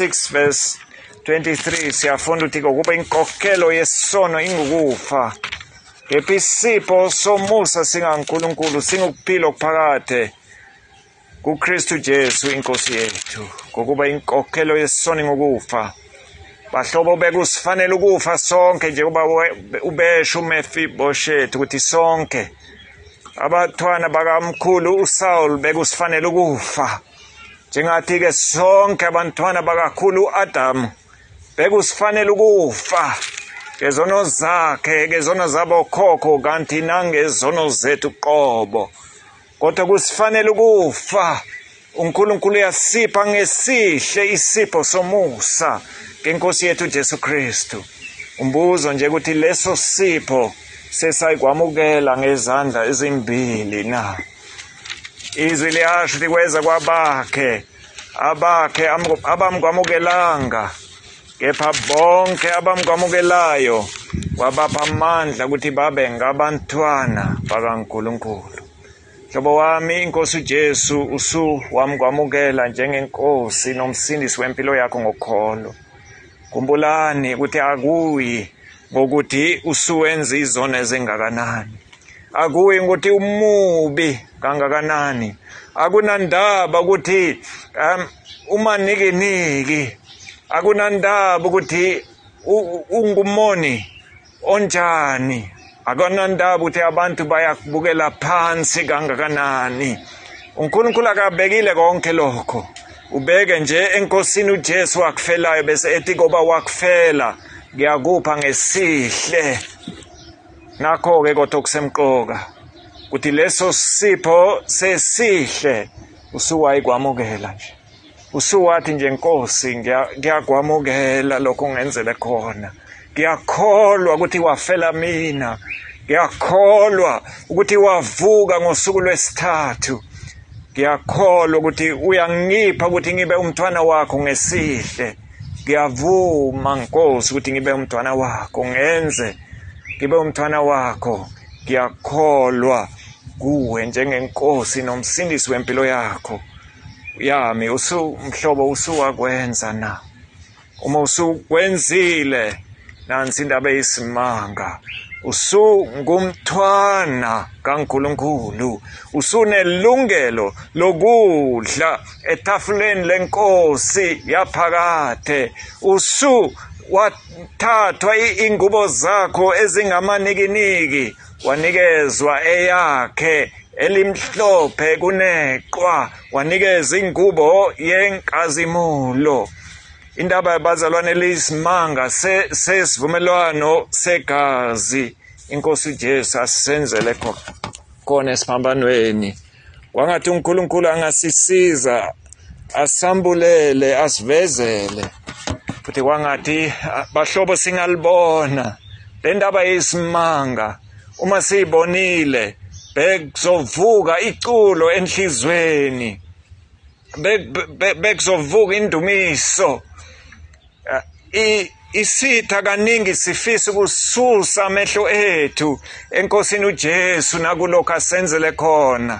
S1: 6:23 siyafunda ukuthi ukuba inkokhelo yesono ingukufa, kepha isipho somusa sikaNkulunkulu singukuphila okuphakade kuKristu Jesu inkosi yethu. Ngokuba inkokhelo yesono ingukufa, bahlobo bekusifanele ukufa sonke njengoba ubesho uMefiboshethi ukuthi sonke abathwana bakamkhulu uSaul bekusifanele ukufa, njengathi-ke sonke abantwana bakakhulu uAdamu bekusifanele ukufa ngezono zakhe, ngezono zabokhokho, kanti nangezono zethu qobo. Kodwa kusifanele ukufa, uNkulunkulu uyasipha ngesihle isipho somusa ngenkosi yethu Jesu Kristu. Umbuzo nje ukuthi leso sipho sesayikwamukela ngezandla ezimbili na? Izwi liyasho ukuthi kweza kwabakhe abamkwamukelanga, kepha bonke abamkwamukelayo wabapha amandla ukuthi babe ngabantwana bakaNkulunkulu. Hlobo wami, inkosi uJesu wamkwamukela njengenkosi nomsindisi wempilo yakho ngokholo. Kumbulani ukuthi akuyi ngokuthi usuwenza izono ezingakanani, akuyi ngokuthi umubi kangakanani, akunandaba ukuthi umanikiniki, akunandaba ukuthi ungumoni onjani, akunandaba ukuthi abantu bayakubukela phansi kangakanani. uNkulunkulu akabekile konke lokho, ubeke nje enkosini uJesu wakufelayo bese ethi ngoba wakufela ngiyakupha ngesihle. Nakho-ke kodwa kusemqoka ukuthi leso sipho sesihle usuwayikwamukela nje, usuwathi nje Nkosi ngiyakwamukela lokho ungenzele khona, ngiyakholwa ukuthi wafela mina, ngiyakholwa ukuthi wavuka ngosuku lwesithathu, ngiyakholwa ukuthi uyangipha ukuthi ngibe umntwana wakho ngesihle. Ngiyavuma Nkosi ukuthi ngibe umntwana wakho, ngenze ngibe umntwana wakho. Ngiyakholwa kuwe njengenkosi nomsindisi wempilo yakho yami. Mhlobo usuwakwenza na? Uma usukwenzile, nansi indaba eyisimanga, usungumntwana kaNkulunkulu, usunelungelo lokudla etafuleni lenkosi yaphakade, wathathwa ingubo zakho ezingamanikiniki, wanikezwa eyakhe elimhlophe kuneqwa, wanikeza ingubo yenkazimulo. Indaba yabazalwane liyisimanga sesivumelwano segazi inkosi uJesu asenzele khona esiphambanweni. Wangathi uNkulunkulu angasisiza asambulele asivezele, futhi wangathi bahlobo singalibona le ndaba yesimanga. Uma siyibonile bekuzovuka iculo enhlizweni, bekuzovuka indumiso, isitha kaningi sifisa ukususa amehlo ethu enkosini uJesu nakulokho asenzele khona.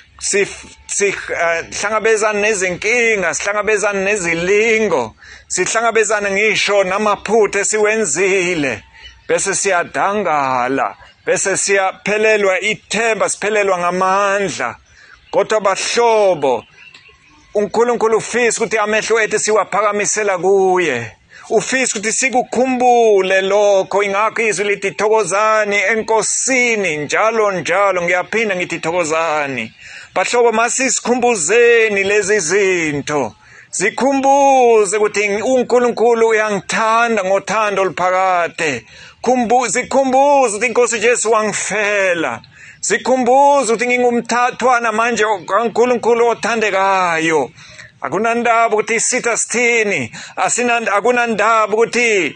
S1: Sihlangabezana nezinkinga, sihlangabezana nezilingo, sihlangabezana ngisho namaphutha esiwenzile, bese siyadangala, bese siyaphelelwa ithemba, siphelelwa ngamandla. Kodwa bahlobo, uNkulunkulu ufisa ukuthi amehlo ethu siwaphakamisela kuye. Ufisa ukuthi sikukhumbule lokho. Ingakho izwi lithi thokozani enkosini njalo njalo. Ngiyaphinda ngithi thokozani. Bahlobo, masisikhumbuzeni lezi zinto. Zikhumbuze ukuthi uNkulunkulu uyangithanda ngothando oluphakade. Zikhumbuze ukuthi inkosi Jesu wangifela. Zikhumbuze ukuthi ngingumthathwana manje kaNkulunkulu othandekayo. Akunandaba ukuthi isitha sithini, akunandaba ukuthi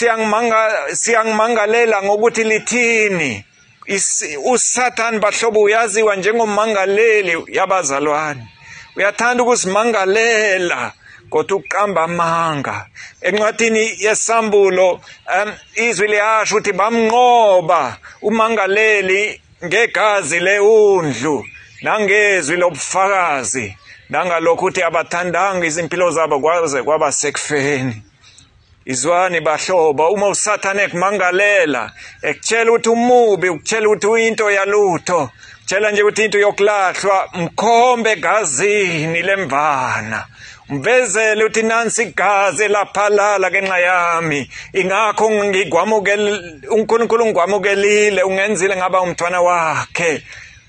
S1: siyangimangalela ngokuthi lithini. uSathane bahlobo uyaziwa njengommangaleli yabazalwane. Uyathanda ukusimangalela kodwa uqamba amanga. Encwadini yesambulo izwi liyasho ukuthi bamnqoba umangaleli ngegazi leundlu nangezwi lobufakazi nangalokho ukuthi abathandanga izimpilo zabo kwaze kwaba sekufeni. Izwani bahlobo, uma uSathane ekumangalela ekutshela ukuthi umubi, ukutshela ukuthi uyinto yalutho, tshela nje ukuthi into yokulahlwa, mkhombe egazini lemvana, mvezele ukuthi nansi igazi laphalala ngenxa yami, ingakho uNkulunkulu ngikwamukelile, ungenzile ngaba umntwana wakhe.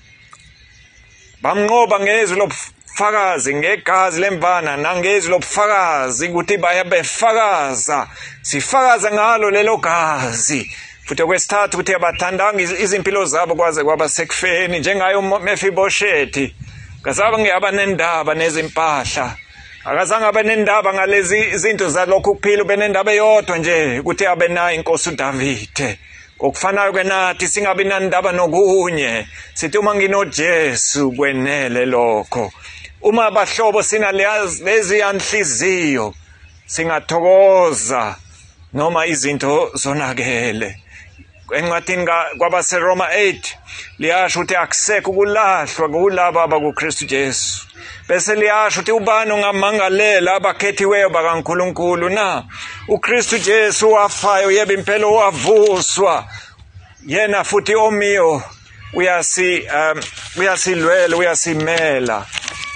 S1: Bamnqoba ngezwi lobufakazi, ngegazi lemvana nangezwi lobufakazi ukuthi bayabefakaza, sifakaza ngalo lelo gazi. Futhi okwesithathu ukuthi abathandanga izimpilo zabo kwaze kwaba sekufeni, njengayo Mefiboshethi. Kasaba ngiyaba nendaba nezimpahla, akazange abe nendaba ngalezi izinto zalokhu kuphila, benendaba eyodwa nje ukuthi abe nayo inkosi uDavide. Okufanayo kenathi singabi nandaba nokunye, sithi uma nginoJesu kwenele lokho. Uma abahlobo sina lezi yanhliziyo, singathokoza noma izinto zonakele. Encwadini kwabaseRoma 8 liyasho ukuthi akusekho ukulahlwa kulabo abakuKristu Jesu. Bese liyasho ukuthi ubani ongamangalela abakhethiweyo bakaNkulunkulu na? uKristu Jesu wafayo, yebo impela wavuswa. Yena futhi omiyo uyasilwela, uyasimela,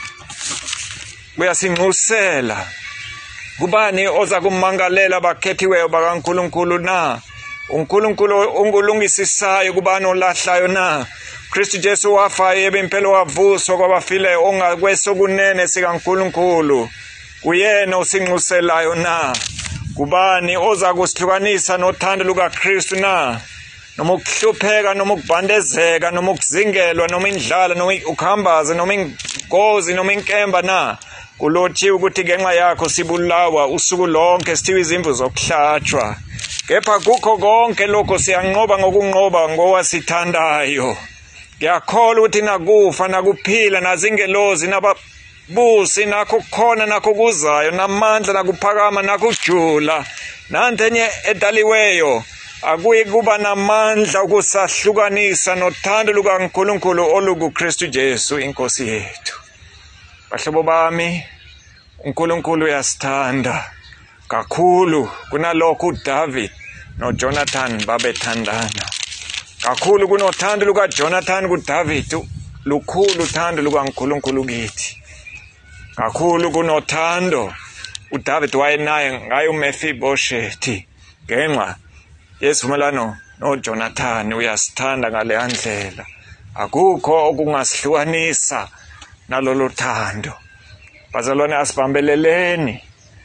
S1: uyasinxusela. Kubani oza kumangalela abakhethiweyo bakaNkulunkulu na? uNkulunkulu ongulungisisayo kubani olahlayo na? Kristu Jesu wafayo, yebo impela wavuswa kwabafileyo, ongakwesokunene sikaNkulunkulu. Kuyena osinxuselayo na? Kubani oza kusihlukanisa nothando lukaKristu na? Noma ukuhlupheka, noma ukubandezeka, noma ukuzingelwa, noma indlala, noma ukuhambaza, noma ingozi, noma inkemba na? Kulotshiwe ukuthi ngenxa yakho sibulawa usuku lonke, sithiwa izimvu zokuhlatshwa. Kepha kukho konke lokho siyanqoba ngokunqoba ngowasithandayo. Ngiyakholwa ukuthi nakufa, nakuphila, nazingelozi, nababusi, nakho kukhona, nakho kuzayo, namandla, nakuphakama, nakujula, nantenye edaliweyo, akuyi kuba namandla ukusahlukanisa nothando lukaNkulunkulu olukuKristu Jesu inkosi yethu. Bahlobo bami, uNkulunkulu uyasithanda kakhulu kunalokho uDavid noJonathan babethandana. Kakhulu kunothando lukaJonathan kuDavid, lukhulu uthando lukaNkulunkulu kithi. Kakhulu kunothando uDavid wayenaye ngaye uMefiboshethi, ngenxa yesivumelwano noJonathan. Uyasithanda ngale ndlela, akukho okungasihlukanisa nalolu thando. Bazalwane, asibambeleleni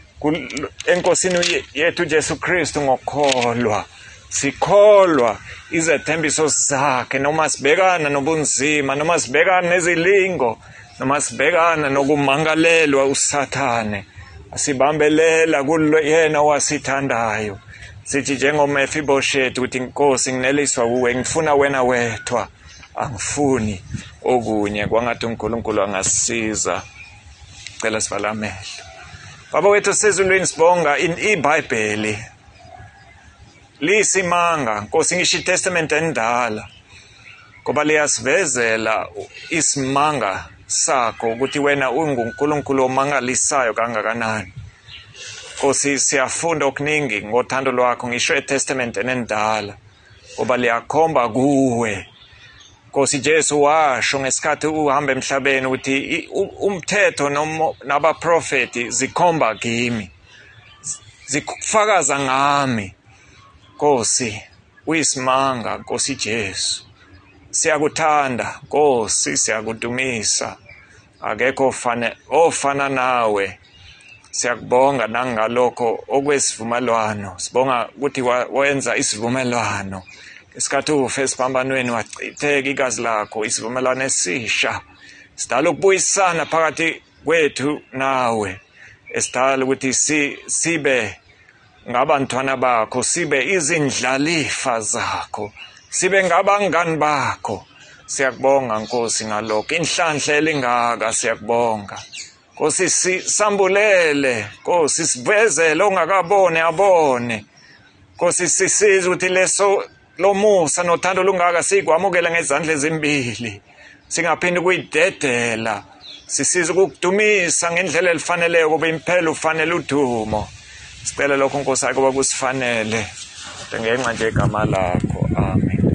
S1: enkosini yethu Jesu Kristu ngokholwa. Sikholwa izethembiso zakhe, noma sibekana nobunzima, noma sibekana nezilingo, noma sibekana nokumangalelwa uSathane. Asibambelela kulo yena owasithandayo. Sithi njengoMefiboshethi ukuthi inkosi ngineliswa kuwe, ngifuna wena wethwa, angifuni okunye. Kwangathi uNkulunkulu angasisiza. Cela sivala amehlo. Baba wethu sezulwini, sibonga iBhayibheli liyisimanga Nkosi ngisho iTestament endala ngoba liyasivezela isimanga sakho ukuthi wena unguNkulunkulu omangalisayo kangakanani. Nkosi siyafunda okuningi ngothando lwakho ngisho eTestament endala ngoba liyakhomba kuwe. Nkosi Jesu washo ngesikhathi uhamba emhlabeni ukuthi umthetho nabaprofeti zikhomba kimi, zifakaza ngami. Nkosi uyisimanga Nkosi Jesu, siyakuthanda Nkosi, siyakudumisa, akekho ofana nawe. Siyakubonga nangalokho okwesivumelwano, sibonga ukuthi wenza isivumelwano isikhathi ufe esiphambanweni wachitheka igazi lakho, isivumelwano esisha sidala ukubuyisana phakathi kwethu nawe, esidala ukuthi sibe ngabantwana bakho, sibe izindlalifa zakho, sibe ngabangani bakho. Siyakubonga Nkosi ngalokho, inhlanhla elingaka siyakubonga Nkosi, sambulele Nkosi, sivezele ongakabone abone Nkosi, sisize ukuthi lo musa nothando lungaka sikwamukela ngezandla ezimbili, singaphindi kuyidedela. Sisize ukukudumisa ngendlela elifaneleyo kube impela ufanele udumo. Sicela lokho Nkosi akuba kusifanele ngenxa nje igama lakho. Amen.